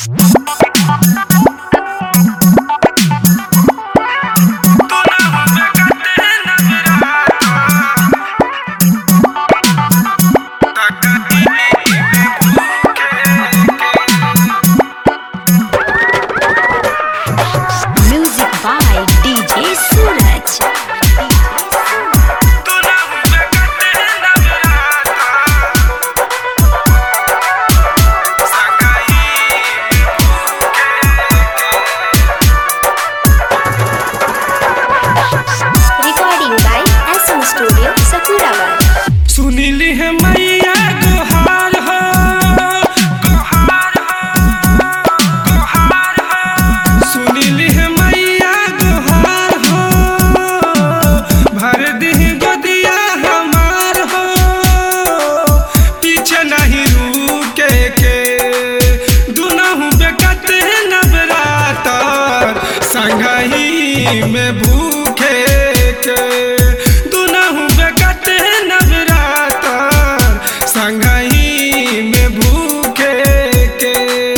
में भूखे के दुनहु बेकत नवरातर संगही में भूखे के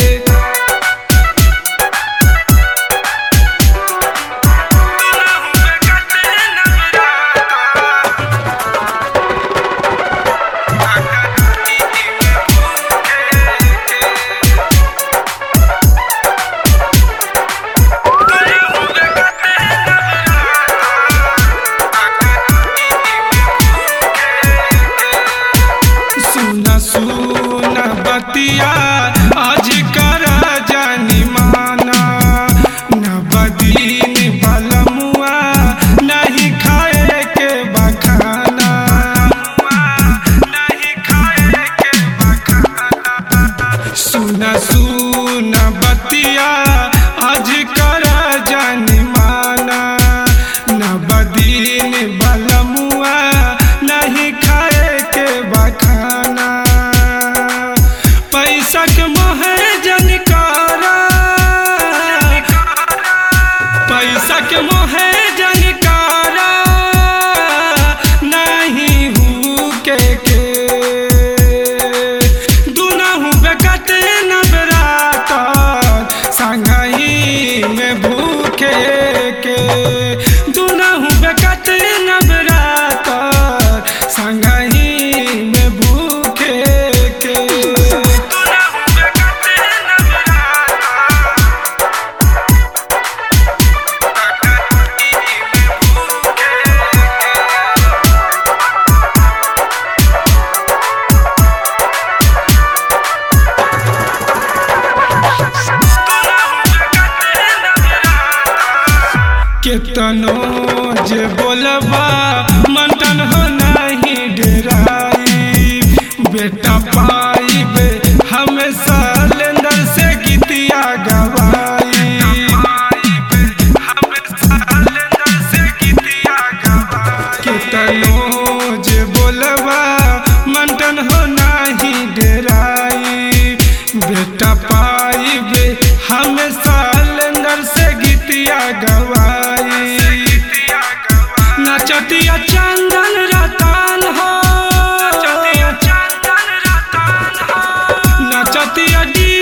सुना बतिया आज कर जानी माना नवदीन बलमुआ नहीं खाए के बखाना नहीं खाए के बखाना सुना बतिया आज कर जानी माना नवदीन बलमुआ नहीं खाए के बखाना पैसा के मोहे जनकारा पैसा के मोहे जनकारा नहीं हूँ के दुनहु बेकत नवरातर संगही में भूखे के दुनहु बेकत नवरातर संगही में भूखे के केतनो जे बोलबा मंटन हो नहीं डराई बेटा पाइबे हमेशा लेंदर से गीतिया गवाई केतनो जे बोलबा मंटन हो नहीं डराई बेटा पाइबे हमेशा लेंदर से गीतिया गवाई नचतिया चंदन रतन हो नचतिया डी